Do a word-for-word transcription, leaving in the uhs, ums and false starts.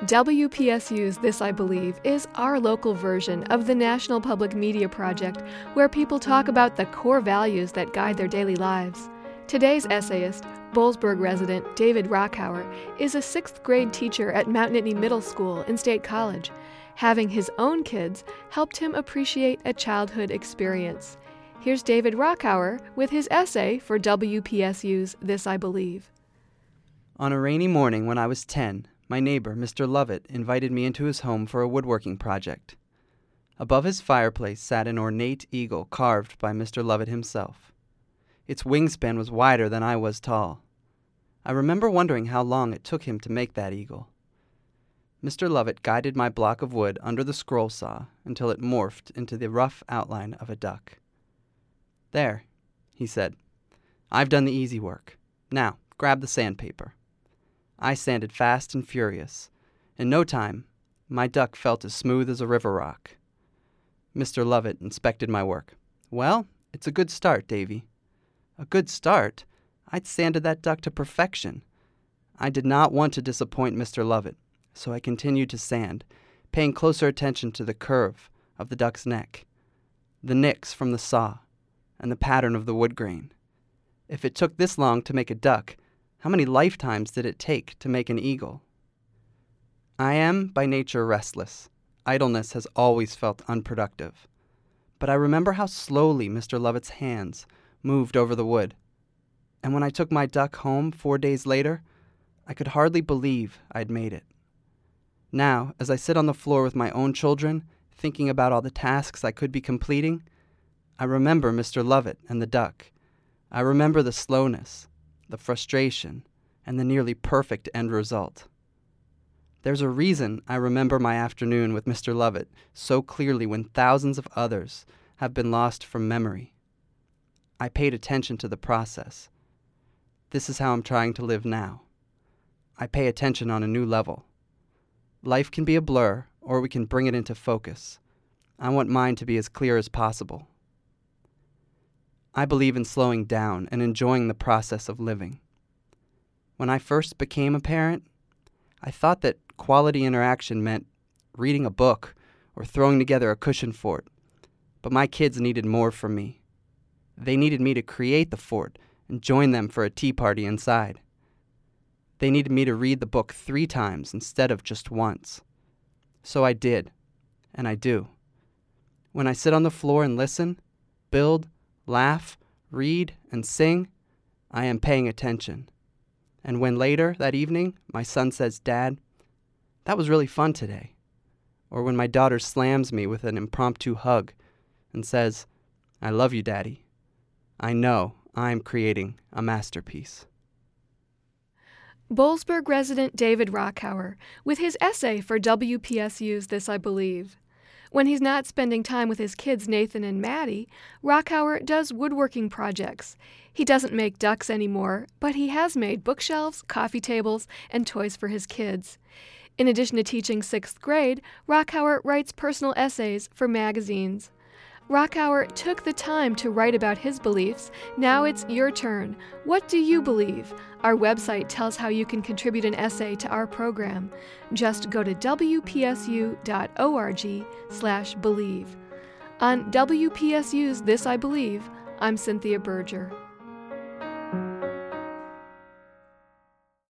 W P S U's This I Believe is our local version of the National Public Media Project, where people talk about the core values that guide their daily lives. Today's essayist, Boalsburg resident David Rockauer, is a sixth grade teacher at Mount Nittany Middle School in State College. Having his own kids helped him appreciate a childhood experience. Here's David Rockauer with his essay for W P S U's This I Believe. On a rainy morning when I was ten, my neighbor, Mister Lovett, invited me into his home for a woodworking project. Above his fireplace sat an ornate eagle carved by Mister Lovett himself. Its wingspan was wider than I was tall. I remember wondering how long it took him to make that eagle. Mister Lovett guided my block of wood under the scroll saw until it morphed into the rough outline of a duck. "There," he said. "I've done the easy work. Now, grab the sandpaper." I sanded fast and furious. In no time, my duck felt as smooth as a river rock. Mister Lovett inspected my work. "Well, it's a good start, Davy." A good start? I'd sanded that duck to perfection. I did not want to disappoint Mister Lovett, so I continued to sand, paying closer attention to the curve of the duck's neck, the nicks from the saw, and the pattern of the wood grain. If it took this long to make a duck, how many lifetimes did it take to make an eagle? I am, by nature, restless. Idleness has always felt unproductive. But I remember how slowly Mister Lovett's hands moved over the wood. And when I took my duck home four days later, I could hardly believe I'd made it. Now, as I sit on the floor with my own children, thinking about all the tasks I could be completing, I remember Mister Lovett and the duck. I remember the slowness, the frustration, and the nearly perfect end result. There's a reason I remember my afternoon with Mister Lovett so clearly when thousands of others have been lost from memory. I paid attention to the process. This is how I'm trying to live now. I pay attention on a new level. Life can be a blur, or we can bring it into focus. I want mine to be as clear as possible. I believe in slowing down and enjoying the process of living. When I first became a parent, I thought that quality interaction meant reading a book or throwing together a cushion fort. But my kids needed more from me. They needed me to create the fort and join them for a tea party inside. They needed me to read the book three times instead of just once. So I did, and I do. When I sit on the floor and listen, build, laugh, read, and sing, I am paying attention. And when later that evening my son says, "Dad, that was really fun today," or when my daughter slams me with an impromptu hug and says, "I love you, Daddy," I know I'm creating a masterpiece. Boalsburg resident David Rockauer with his essay for W P S U's This I Believe. When he's not spending time with his kids Nathan and Maddie, Rockauer does woodworking projects. He doesn't make ducks anymore, but he has made bookshelves, coffee tables, and toys for his kids. In addition to teaching sixth grade, Rockauer writes personal essays for magazines. Rockauer took the time to write about his beliefs. Now it's your turn. What do you believe? Our website tells how you can contribute an essay to our program. Just go to w p s u dot org slash believe. On W P S U's This I Believe, I'm Cynthia Berger.